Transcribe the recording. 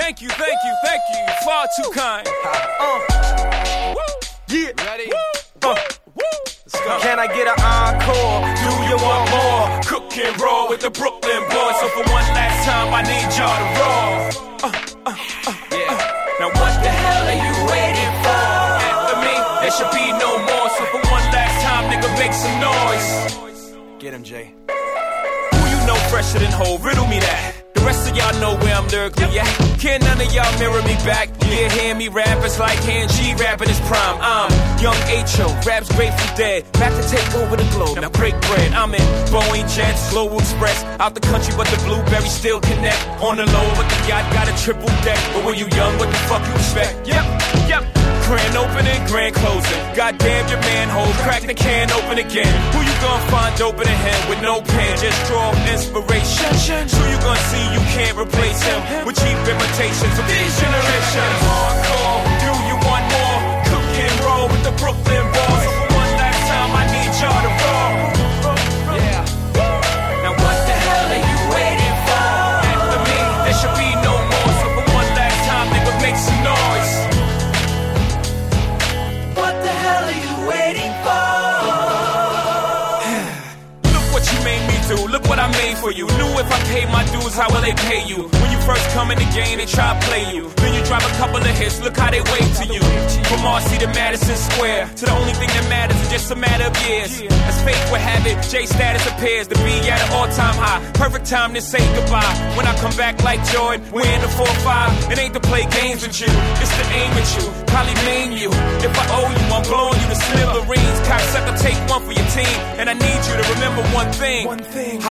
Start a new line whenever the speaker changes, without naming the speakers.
Thank you. Far too kind.
Yeah.
Ready?
Let's go. Can I get an encore? Do you want more?
Cook and roll with the Brooklyn boys. So for one last time, I need y'all to roll. Now what the hell are you waiting for? After me, there should be no more. So for one last time, nigga, make some noise.
Get him, Jay.
Who you know fresher than Hov? Riddle me that. The rest of y'all know where I'm lyrically at. Can none of y'all mirror me back? Yeah, hear me rap, it's like Han G rapping his prime. I'm Young H.O., raps Grateful Dead. Back to take over the globe, now break bread. I'm in Boeing Jets, Global Express. Out the country, but the blueberries still connect. On the low, but the yacht got a triple deck. But when you young, what the fuck you expect? Yep. Grand opening, grand closing. Goddamn your manhole, crack the can open again. Who you gonna find open a hand with no pen? Just draw inspiration. Who you gonna see you can't replace him with cheap imitations of these generations? Hardcore, do you want more? Cook and roll with the Brooklyn boys. So for one last time, I need y'all to roll. Yeah. Now what the hell are you waiting for? After me, there should be no more. So for one last time, nigga, make some noise.
What the hell are you waiting for?
Look what you made me do, look what I made for you. Knew if I paid my dues, how will they pay you? When you first come in the game, they try to play you. Then you drop a couple of hits, look how they wait to you. From RC to Madison Square, to the only thing that matters is just a matter of years. As fate would have it, J status appears to be at an all-time high. Perfect time to say goodbye. When I come back like Jordan, we're in the 4-5. It ain't to play games with you, it's to aim at you, probably maim you. If I owe you, I'm blowing you to smithereens. Cocksucker, take one for your team. And I need you to remember one thing.